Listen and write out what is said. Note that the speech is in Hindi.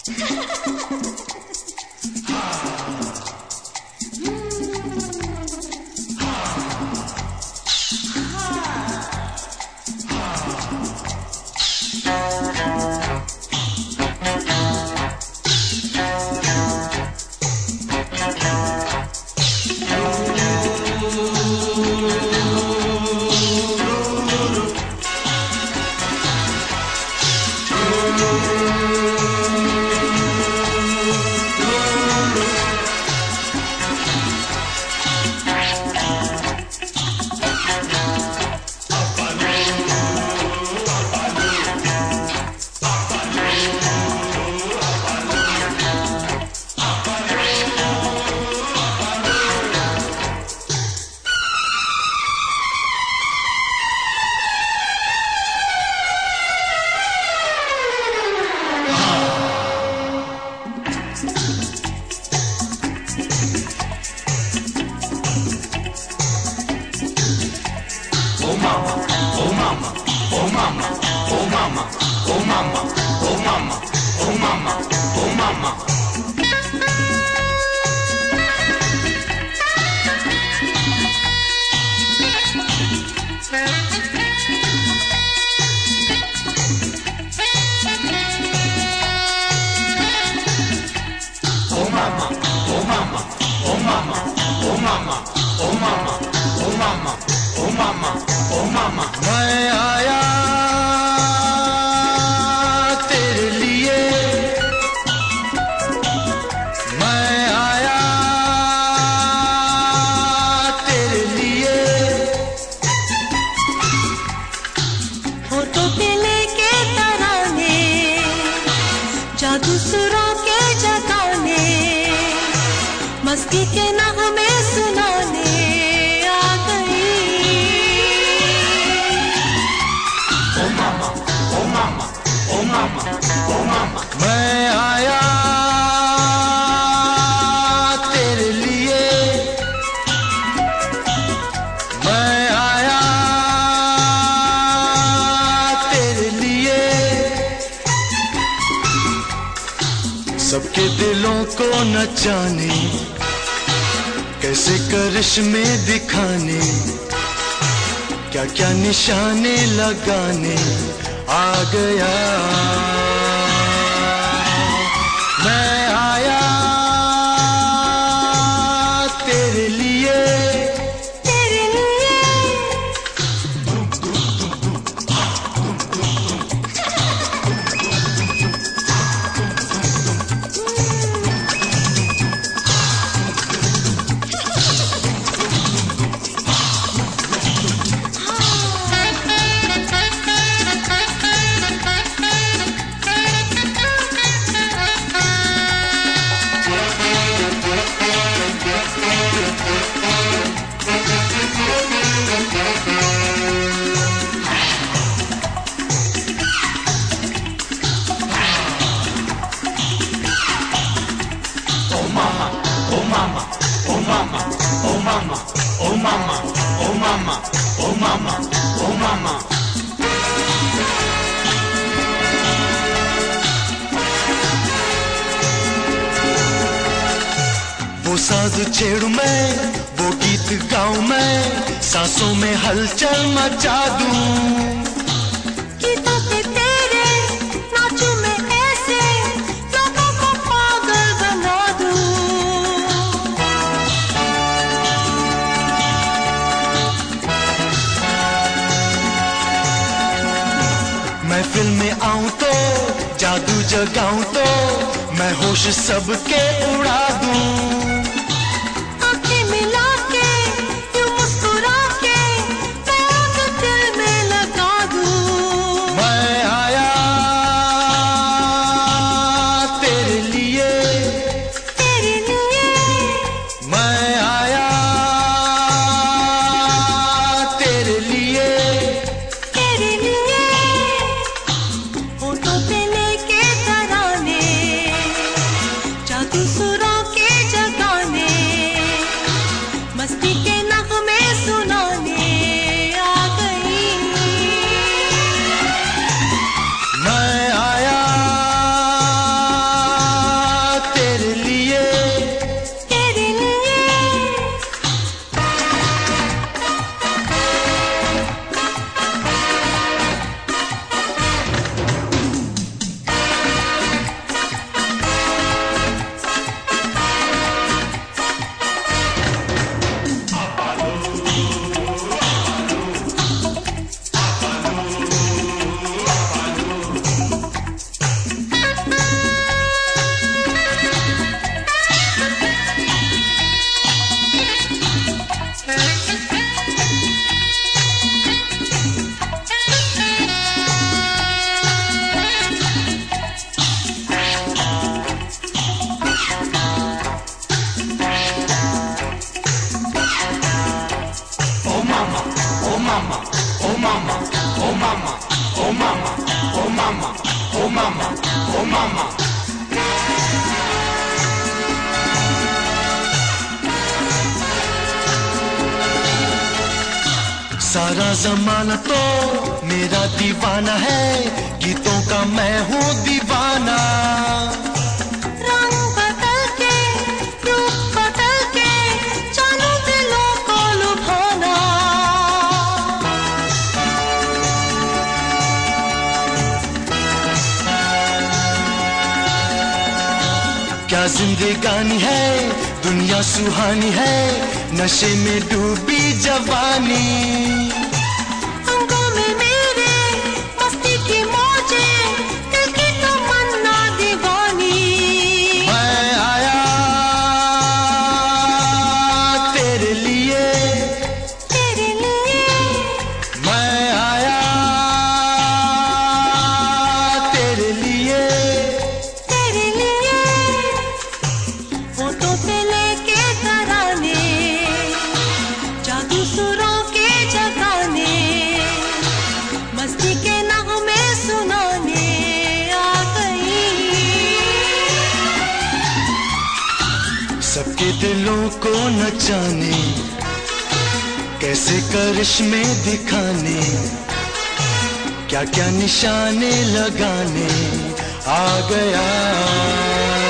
मैं आया तेरे लिए, मैं आया तेरे लिए। होठों पे लेके तराने, जादू सुरों के जगाने, मस्ती के नगमे सुनाने आ गई। मैं आया तेरे लिए, मैं आया तेरे लिए। सबके दिलों को नचाने, कैसे करिश्मे दिखाने, क्या क्या निशाने लगाने आ गया। मैं आया तेरे लिए, तेरे लिए। वो साज छेड़ू मैं, वो गीत गाऊं मैं, सांसों में हलचल मचा दूं। गीतों पे तेरे नाचूं मैं ऐसे, लोगों को पागल बना दूं। महफिल में आऊं तो, जादू जगाऊं तो, मैं होश सबके उड़ा दूं। आंखें मिला के, यूं मुस्कुरा के, मैं आग दिल में लगा दूं। मैं आया तेरे लिए, तेरे लिए। मैं आया तेरे लिए। तेरे लिए। होठों पे लेके तराने, जादू सुरों के जगाने, जमाना तो मेरा दीवाना है, गीतों का मैं हूँ दीवाना। रंग बदल के, रूप बदल के, चालू दिलों को लुभाना। क्या जिंदगानी है, दुनिया सुहानी है, नशे में डूबी जवानी। अंगों में मेरे मस्ती की मौजें, दिल की तमन्ना दीवानी। मैं आया तेरे लिए, तेरे लिए मैं आया तेरे लिए। तेरे लिए होठों पे लेके तराने, जादू सुरों के जगाने, मस्ती के नगमे सुनाने आ गई। सबके दिलों को नचाने, कैसे करिश्मे दिखाने, क्या क्या निशाने लगाने आ गया।